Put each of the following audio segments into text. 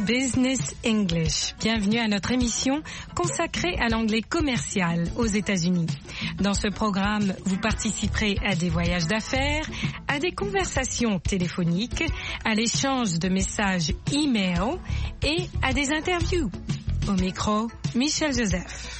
Business English. Bienvenue à notre émission consacrée à l'anglais commercial aux États-Unis. Dans ce programme, vous participerez à des voyages d'affaires, à des conversations téléphoniques, à l'échange de messages e-mail et à des interviews. Au micro, Michel Joseph.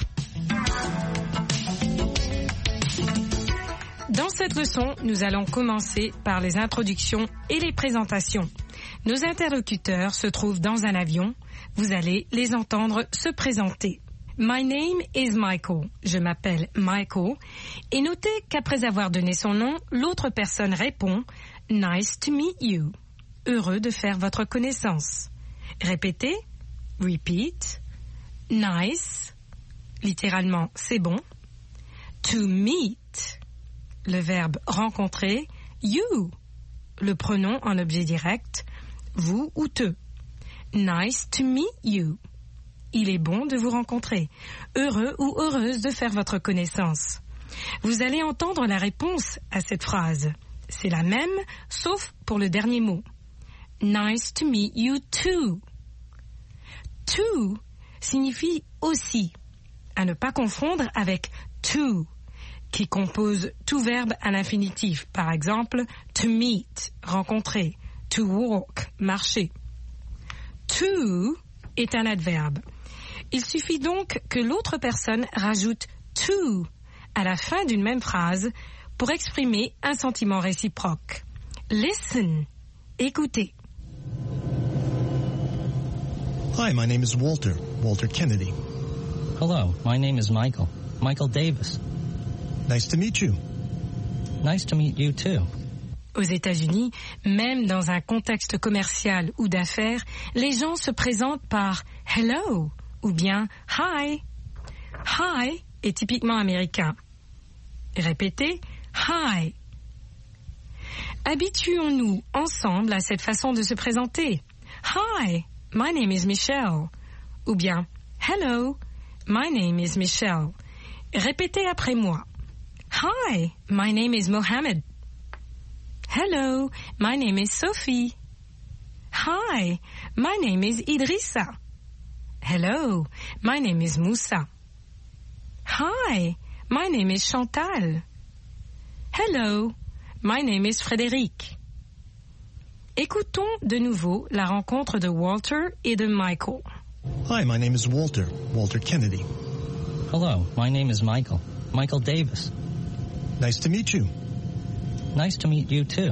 Dans cette leçon, nous allons commencer par les introductions et les présentations. Nos interlocuteurs se trouvent dans un avion. Vous allez les entendre se présenter. My name is Michael. Je m'appelle Michael. Et notez qu'après avoir donné son nom, l'autre personne répond « Nice to meet you ». Heureux de faire votre connaissance. Répétez. Repeat. Nice. Littéralement, c'est bon. To meet. Le verbe rencontrer. You. Le pronom en objet direct. Vous ou te. Nice to meet you. Il est bon de vous rencontrer. Heureux ou heureuse de faire votre connaissance. Vous allez entendre la réponse à cette phrase. C'est la même, sauf pour le dernier mot. Nice to meet you too. To signifie aussi, à ne pas confondre avec to, qui compose tout verbe à l'infinitif. Par exemple, to meet, rencontrer. To walk, marcher. To est un adverbe. Il suffit donc que l'autre personne rajoute to à la fin d'une même phrase pour exprimer un sentiment réciproque. Listen, écoutez. Hi, my name is Walter Kennedy. Hello, my name is Michael Davis. Nice to meet you. Nice to meet you too. Aux États-Unis, même dans un contexte commercial ou d'affaires, les gens se présentent par « hello » ou bien « hi ». « Hi » est typiquement américain. Répétez « hi ». Habituons-nous ensemble à cette façon de se présenter. « Hi, my name is Michelle » ou bien « hello, my name is Michelle ». Répétez après moi. « Hi, my name is Mohammed ». Hello, my name is Sophie. Hi, my name is Idrissa. Hello, my name is Moussa. Hi, my name is Chantal. Hello, my name is Frédéric. Écoutons de nouveau la rencontre de Walter et de Michael. Hi, my name is Walter Kennedy. Hello, my name is Michael Davis. Nice to meet you. Nice to meet you too.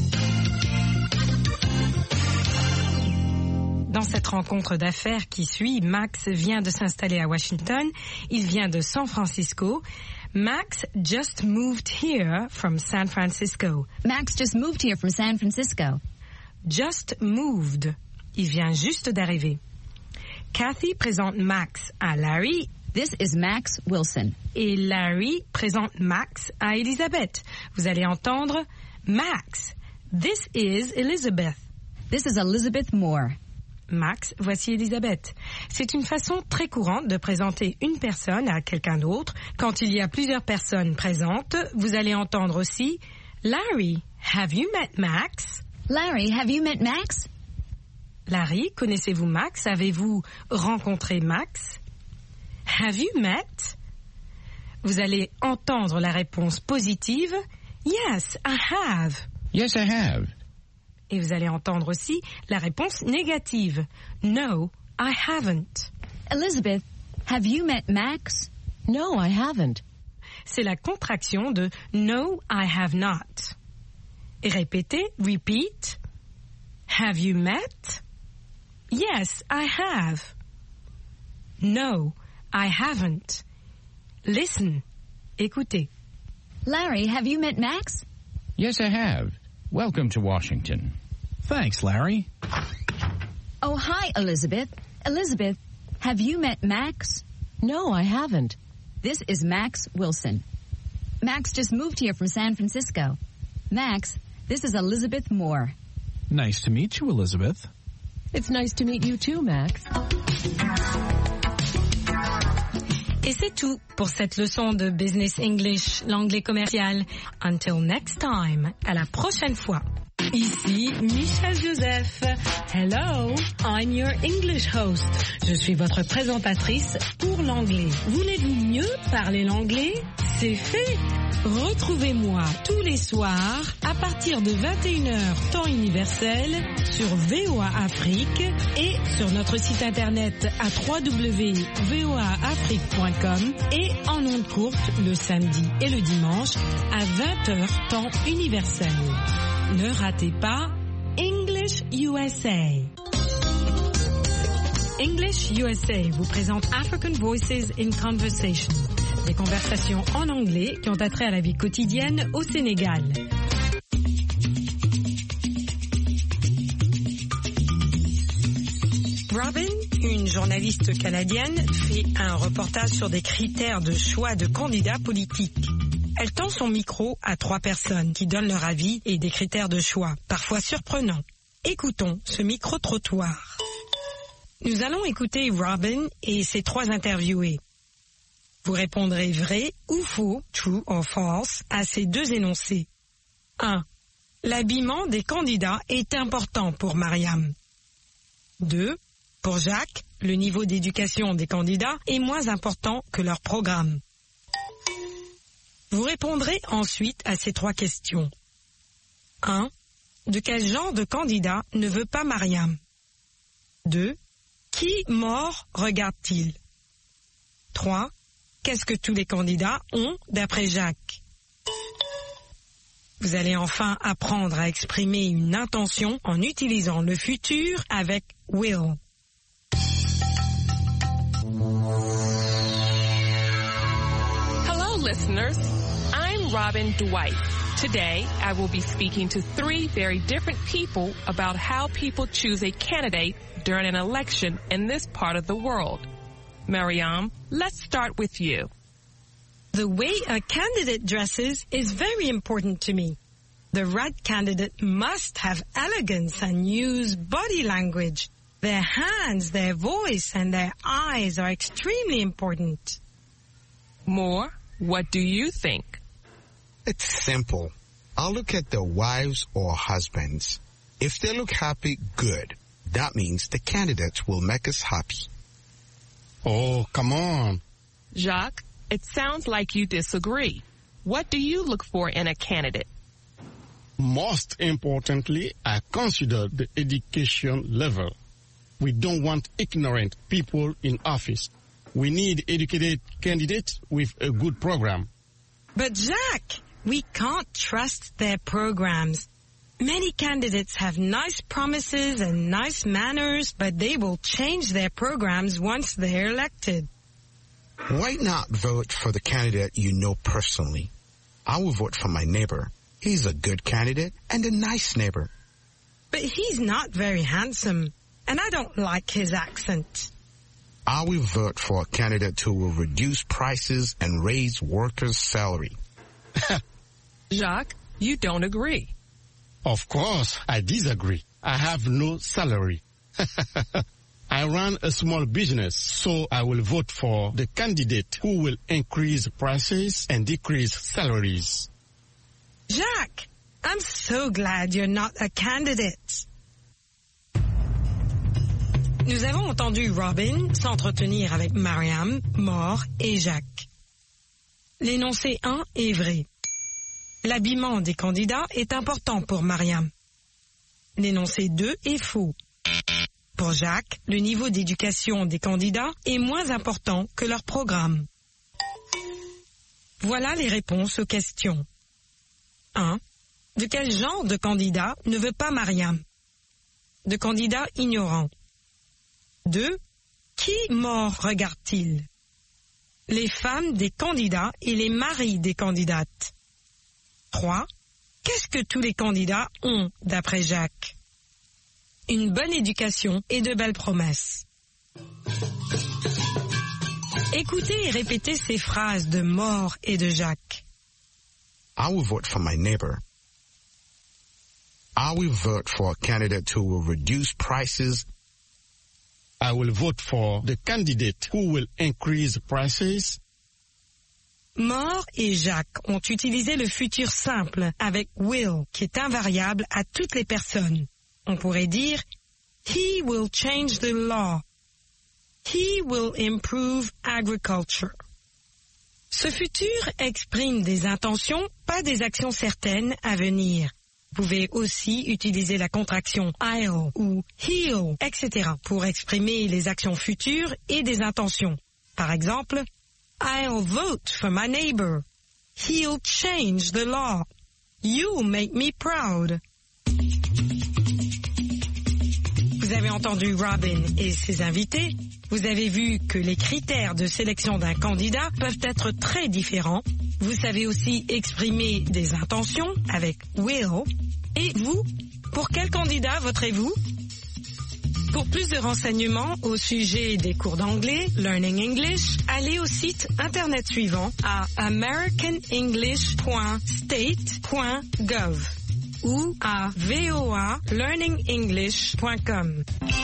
Dans cette rencontre d'affaires qui suit, Max vient de s'installer à Washington. Il vient de San Francisco. Max just moved here from San Francisco. Max just moved here from San Francisco. Just moved. Il vient juste d'arriver. Kathy présente Max à Larry. This is Max Wilson. Et Larry présente Max à Elizabeth. Vous allez entendre Max. This is Elizabeth. This is Elizabeth Moore. Max, voici Elizabeth. C'est une façon très courante de présenter une personne à quelqu'un d'autre. Quand il y a plusieurs personnes présentes, vous allez entendre aussi Larry, have you met Max? Larry, have you met Max? Larry, connaissez-vous Max? Avez-vous rencontré Max? Have you met? Vous allez entendre la réponse positive. Yes, I have. Yes, I have. Et vous allez entendre aussi la réponse négative. No, I haven't. Elizabeth, have you met Max? No, I haven't. C'est la contraction de No, I have not. Et répétez, repeat. Have you met? Yes, I have. No, I haven't. Listen. Écoutez. Larry, have you met Max? Yes, I have. Welcome to Washington. Thanks, Larry. Oh, hi, Elizabeth. Elizabeth, have you met Max? No, I haven't. This is Max Wilson. Max just moved here from San Francisco. Max, this is Elizabeth Moore. Nice to meet you, Elizabeth. It's nice to meet you too, Max. Et c'est tout pour cette leçon de Business English, l'anglais commercial. Until next time, à la prochaine fois. Ici Michel Joseph. Hello, I'm your English host. Je suis votre présentatrice pour l'anglais. Voulez-vous mieux parler l'anglais? C'est fait. Retrouvez-moi tous les soirs à partir de 21h temps universel sur VOA Afrique et sur notre site internet à www.voaafrique.com et en ondes courtes le samedi et le dimanche à 20h temps universel. Ne ratez pas English USA. English USA vous présente African Voices in Conversation, des conversations en anglais qui ont attrait à la vie quotidienne au Sénégal. Robin, une journaliste canadienne, fait un reportage sur des critères de choix de candidats politiques. Elle tend son micro à 3 personnes qui donnent leur avis et des critères de choix, parfois surprenants. Écoutons ce micro-trottoir. Nous allons écouter Robin et ses 3 interviewés. Vous répondrez vrai ou faux, true or false, à ces 2 énoncés. 1. L'habillement des candidats est important pour Mariam. 2. Pour Jacques, le niveau d'éducation des candidats est moins important que leur programme. Vous répondrez ensuite à ces 3 questions. 1. De quel genre de candidat ne veut pas Mariam? 2. Qui mort regarde-t-il? 3. Qu'est-ce que tous les candidats ont d'après Jacques? Vous allez enfin apprendre à exprimer une intention en utilisant le futur avec will. Hello, listeners. I'm Robin Dwight. Today, I will be speaking to 3 very different people about how people choose a candidate during an election in this part of the world. Mariam, let's start with you. The way a candidate dresses is very important to me. The right candidate must have elegance and use body language. Their hands, their voice, and their eyes are extremely important. Moore, what do you think? It's simple. I'll look at their wives or husbands. If they look happy, good. That means the candidates will make us happy. Oh, come on. Jacques, it sounds like you disagree. What do you look for in a candidate? Most importantly, I consider the education level. We don't want ignorant people in office. We need educated candidates with a good program. But Jacques, we can't trust their programs. Many candidates have nice promises and nice manners, but they will change their programs once they're elected. Why not vote for the candidate you know personally? I will vote for my neighbor. He's a good candidate and a nice neighbor. But he's not very handsome, and I don't like his accent. I will vote for a candidate who will reduce prices and raise workers' salary. Jacques, you don't agree. Of course, I disagree. I have no salary. I run a small business, so I will vote for the candidate who will increase prices and decrease salaries. Jacques, I'm so glad you're not a candidate. Nous avons entendu Robin s'entretenir avec Mariam, Moore et Jacques. L'énoncé 1 est vrai. L'habillement des candidats est important pour Mariam. L'énoncé 2 est faux. Pour Jacques, le niveau d'éducation des candidats est moins important que leur programme. Voilà les réponses aux questions. 1. De quel genre de candidat ne veut pas Mariam? De candidat ignorant. 2. Qui mort regarde-t-il? Les femmes des candidats et les maris des candidates. 3. Qu'est-ce que tous les candidats ont d'après Jacques? Une bonne éducation et de belles promesses. Écoutez et répétez ces phrases de Moore et de Jacques. I will vote for my neighbor. I will vote for a candidate who will reduce prices. I will vote for the candidate who will increase prices. More et Jacques ont utilisé le futur simple avec will, qui est invariable à toutes les personnes. On pourrait dire He will change the law. He will improve agriculture. Ce futur exprime des intentions, pas des actions certaines à venir. Vous pouvez aussi utiliser la contraction I'll ou he'll, etc. pour exprimer les actions futures et des intentions. Par exemple, I'll vote for my neighbor. He'll change the law. You'll make me proud. Vous avez entendu Robin et ses invités. Vous avez vu que les critères de sélection d'un candidat peuvent être très différents. Vous savez aussi exprimer des intentions avec will. Et vous, pour quel candidat voterez-vous? Pour plus de renseignements au sujet des cours d'anglais, Learning English, allez au site internet suivant à americanenglish.state.gov ou à voalearningenglish.com.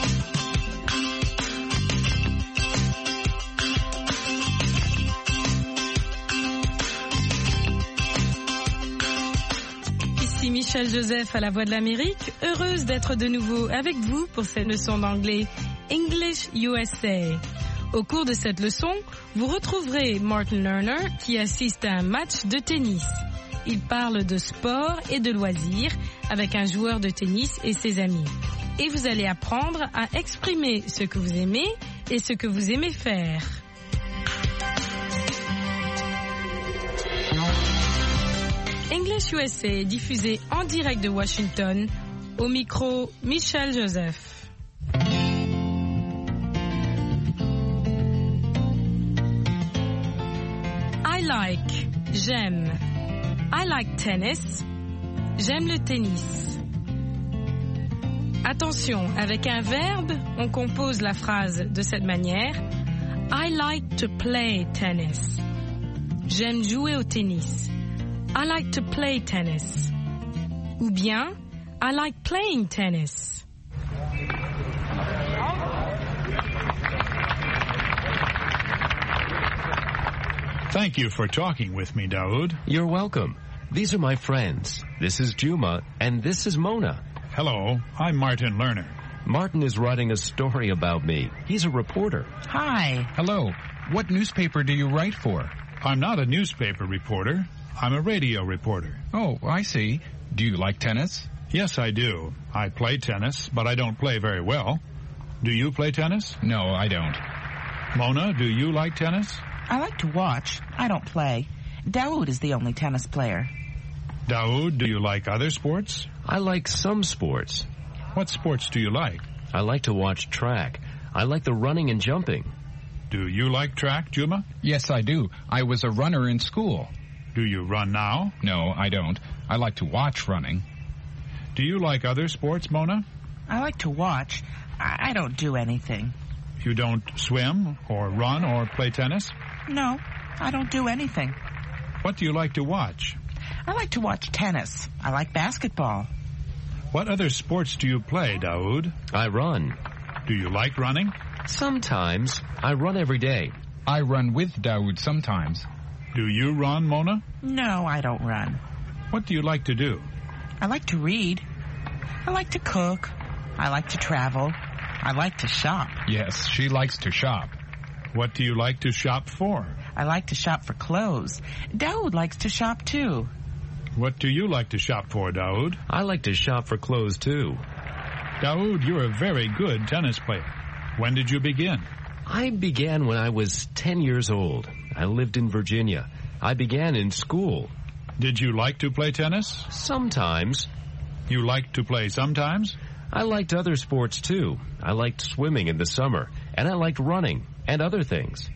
Ici Michel Joseph à la Voix de l'Amérique, heureuse d'être de nouveau avec vous pour cette leçon d'anglais English USA. Au cours de cette leçon, vous retrouverez Martin Lerner qui assiste à un match de tennis. Il parle de sport et de loisirs avec un joueur de tennis et ses amis. Et vous allez apprendre à exprimer ce que vous aimez et ce que vous aimez faire. English USA est diffusé en direct de Washington. Au micro, Michel Joseph. I like, j'aime. I like tennis. J'aime le tennis. Attention, avec un verbe, on compose la phrase de cette manière. I like to play tennis. J'aime jouer au tennis. I like to play tennis. Ou bien, I like playing tennis. Thank you for talking with me, Daoud. You're welcome. These are my friends. This is Juma, and this is Mona. Hello, I'm Martin Lerner. Martin is writing a story about me. He's a reporter. Hi. Hello. What newspaper do you write for? I'm not a newspaper reporter. I'm a radio reporter. Oh, I see. Do you like tennis? Yes, I do. I play tennis, but I don't play very well. Do you play tennis? No, I don't. Mona, do you like tennis? I like to watch. I don't play. Daoud is the only tennis player. Daoud, do you like other sports? I like some sports. What sports do you like? I like to watch track. I like the running and jumping. Do you like track, Juma? Yes, I do. I was a runner in school. Do you run now? No, I don't. I like to watch running. Do you like other sports, Mona? I like to watch. I don't do anything. You don't swim or run or play tennis? No, I don't do anything. What do you like to watch? I like to watch tennis. I like basketball. What other sports do you play, Daoud? I run. Do you like running? Sometimes. I run every day. I run with Daoud sometimes. Do you run, Mona? No, I don't run. What do you like to do? I like to read. I like to cook. I like to travel. I like to shop. Yes, she likes to shop. What do you like to shop for? I like to shop for clothes. Daoud likes to shop too. What do you like to shop for, Daoud? I like to shop for clothes too. Daoud, you're a very good tennis player. When did you begin? I began when I was 10 years old. I lived in Virginia. I began in school. Did you like to play tennis? Sometimes. You liked to play sometimes? I liked other sports too. I liked swimming in the summer, and I liked running and other things.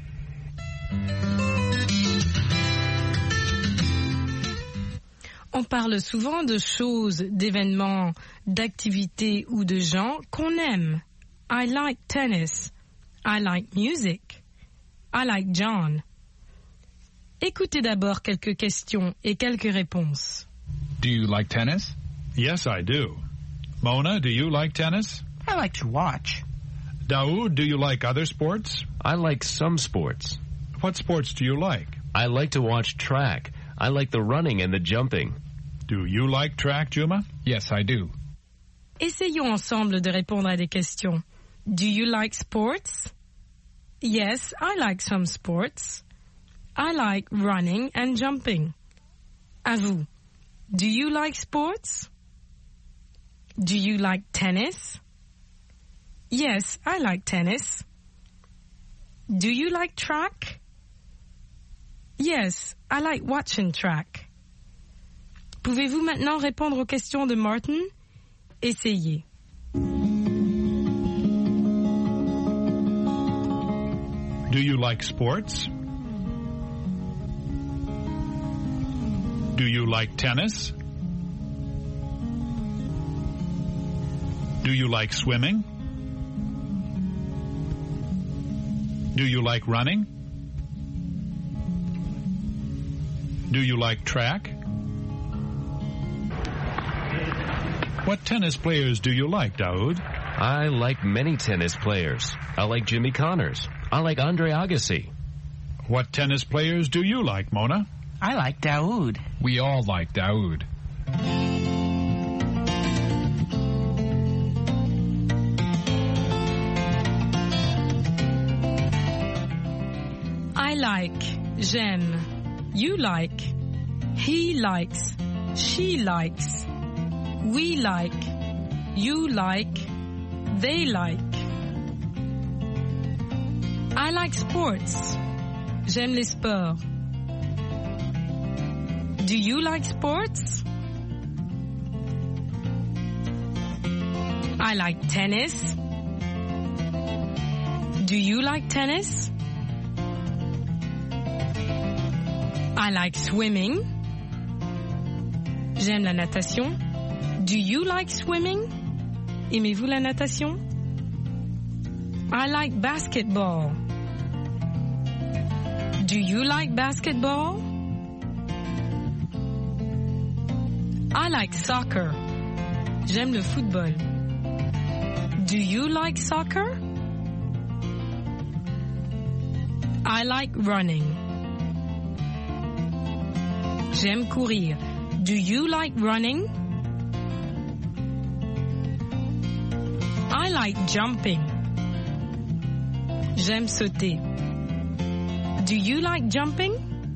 On parle souvent de choses, d'événements, d'activités ou de gens qu'on aime. I like tennis. I like music. I like John. Écoutez d'abord quelques questions et quelques réponses. Do you like tennis? Yes, I do. Mona, do you like tennis? I like to watch. Daoud, do you like other sports? I like some sports. What sports do you like? I like to watch track. I like the running and the jumping. Do you like track, Juma? Yes, I do. Essayons ensemble de répondre à des questions. Do you like sports? Yes, I like some sports. I like running and jumping. À vous. Do you like sports? Do you like tennis? Yes, I like tennis. Do you like track? Yes, I like watching track. Pouvez-vous maintenant répondre aux questions de Martin? Essayez. Do you like sports? Do you like tennis? Do you like swimming? Do you like running? Do you like track? What tennis players do you like, Daoud? I like many tennis players. I like Jimmy Connors. I like Andre Agassi. What tennis players do you like, Mona? I like Daoud. We all like Daoud. I like, j'aime, you like, he likes, she likes, we like, you like, they like. I like sports. J'aime les sports. Do you like sports? I like tennis. Do you like tennis? I like swimming. J'aime la natation. Do you like swimming? Aimez-vous la natation? I like basketball. Do you like basketball? I like soccer. J'aime le football. Do you like soccer? I like running. J'aime courir. Do you like running? I like jumping. J'aime sauter. Do you like jumping?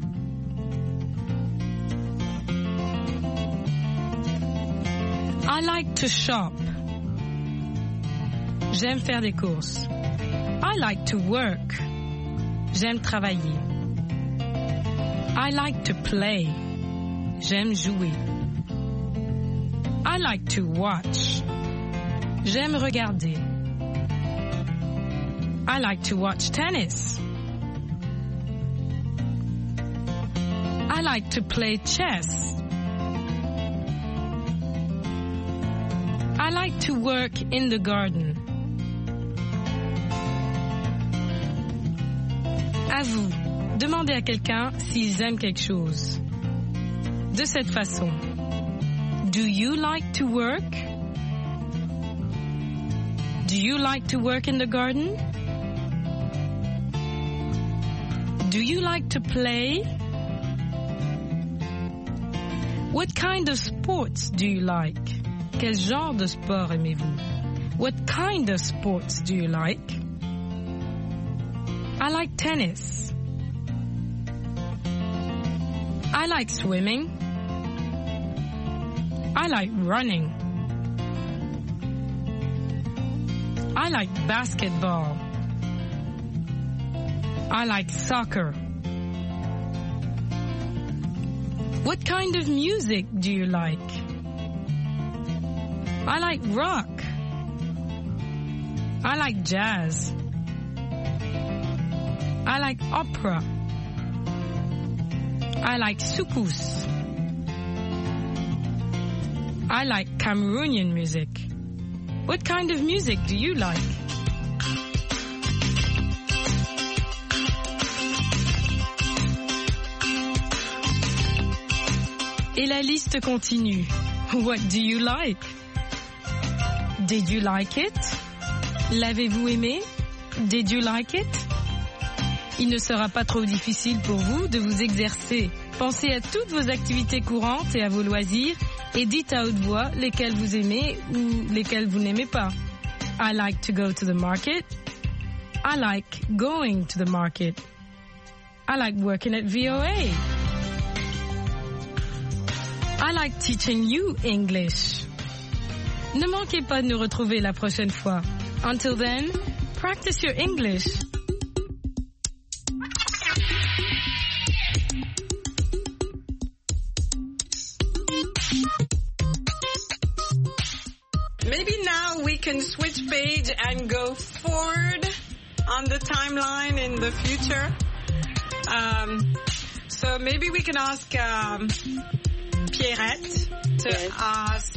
I like to shop. J'aime faire des courses. I like to work. J'aime travailler. I like to play. J'aime jouer. I like to watch. J'aime regarder. I like to watch tennis. I like to play chess. I like to work in the garden. À vous, demandez à quelqu'un s'ils aiment quelque chose. De cette façon. Do you like to work? Do you like to work in the garden? Do you like to play? What kind of sports do you like? Quel genre de sport aimez-vous? What kind of sports do you like? I like tennis. I like swimming. I like running. I like basketball. I like soccer. What kind of music do you like? I like rock. I like jazz. I like opera. I like soukous. I like Cameroonian music. What kind of music do you like? Et la liste continue. What do you like? Did you like it? L'avez-vous aimé? Did you like it? Il ne sera pas trop difficile pour vous de vous exercer. Pensez à toutes vos activités courantes et à vos loisirs et dites à haute voix lesquelles vous aimez ou lesquelles vous n'aimez pas. I like to go to the market. I like going to the market. I like working at VOA. I like teaching you English. Ne manquez pas de nous retrouver la prochaine fois. Until then, practice your English. Maybe now we can switch page and go forward on the timeline in the future. So maybe we can ask Pierrette to ask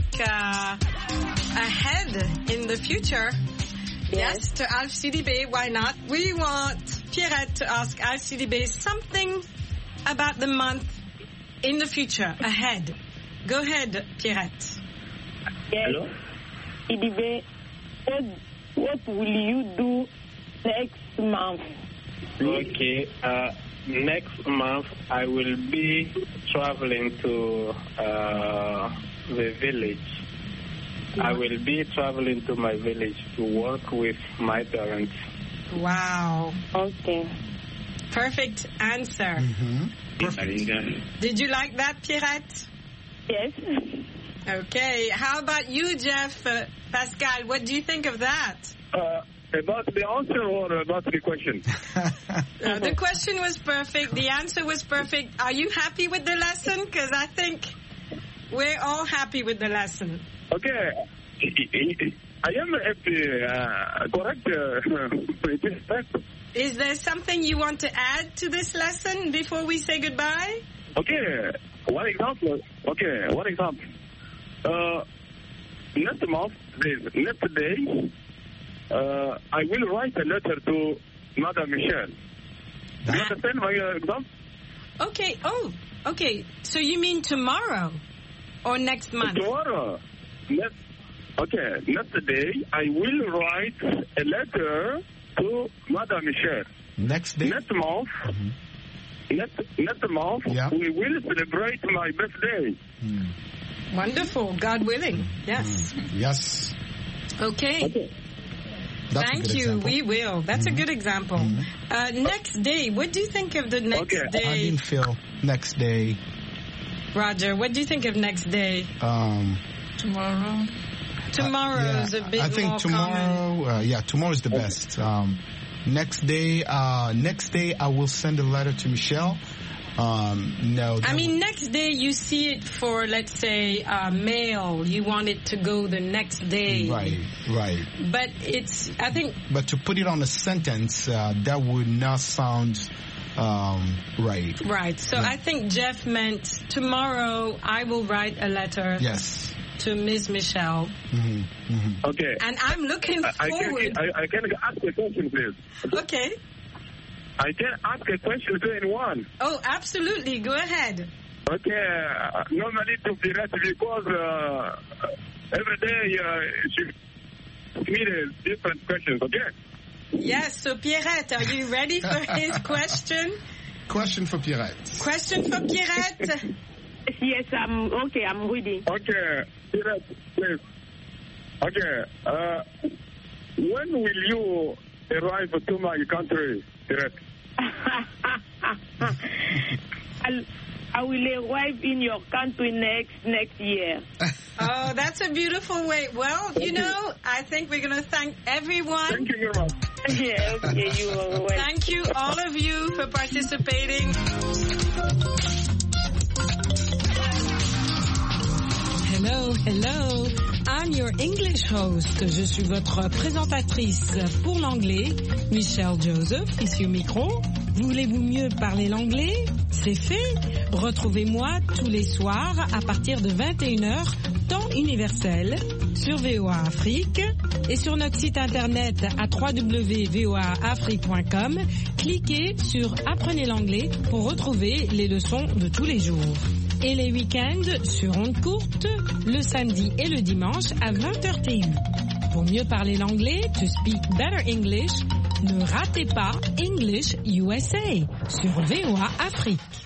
ahead in the future. Yes, to Alf CDB, why not? We want Pierrette to ask Alf CDB something about the month in the future, ahead. Go ahead, Pierrette. Yes. Hello? CDB, what will you do next month? Okay, next month I will be traveling to the village. I will be traveling to my village to work with my parents. Wow. Okay. Perfect answer. Mm-hmm. Perfect. Did you like that, Pierrette? Yes. Okay. How about you, Jeff? Pascal, what do you think of that? About the answer or about the question? The question was perfect. The answer was perfect. Are you happy with the lesson? Because I think we're all happy with the lesson. Okay. I am happy. Correct. Is there something you want to add to this lesson before we say goodbye? Okay. One example. Next month, next day, I will write a letter to Madame Michelle. Do you understand my example? Okay. Oh, okay. So you mean tomorrow or next month? Tomorrow. Next day, I will write a letter to Madame Michelle. Next day? Next month. Mm-hmm. Next month, we will celebrate my birthday. Mm. Wonderful. God willing. Yes. Yes. Okay. Thank you. Example. We will. That's a good example. Next day. What do you think of the next day? I didn't feel next day. Roger, what do you think of next day? Tomorrow. Tomorrow's a bit more common. I think tomorrow, tomorrow's the best. Next day, I will send a letter to Michelle. Next day you see it for, let's say, mail. You want it to go the next day. Right. But I think... But to put it on a sentence, that would not sound right. Right. So I think Jeff meant tomorrow I will write a letter. Yes. To Ms. Michelle. Mm-hmm. Mm-hmm. Okay. And I'm looking forward... I can ask a question, please. Okay. I can ask a question to anyone. Oh, absolutely. Go ahead. Okay. Normally to Pierrette, because every day she needs different questions, okay? Yes. So, Pierrette, are you ready for his question? Question for Pierrette. Yes, I'm ready. Okay. Pierrette, please. Okay. When will you arrive to my country, Pierrette? I will arrive in your country next year. Oh, that's a beautiful way. Well, I think we're going to thank everyone. Thank you very much. Yeah, okay, you are welcome. Thank you, all of you, for participating. Hello. I'm your English host. Je suis votre présentatrice pour l'anglais, Michelle Joseph, ici au micro. Voulez-vous mieux parler l'anglais? C'est fait. Retrouvez-moi tous les soirs à partir de 21h, temps universel, sur VOA Afrique et sur notre site internet à www.voaafrique.com. Cliquez sur Apprenez l'anglais pour retrouver les leçons de tous les jours. Et les week-ends sur ondes courtes, le samedi et le dimanche à 20h TU. Pour mieux parler l'anglais, to speak better English, Ne ratez pas English USA sur VOA Afrique.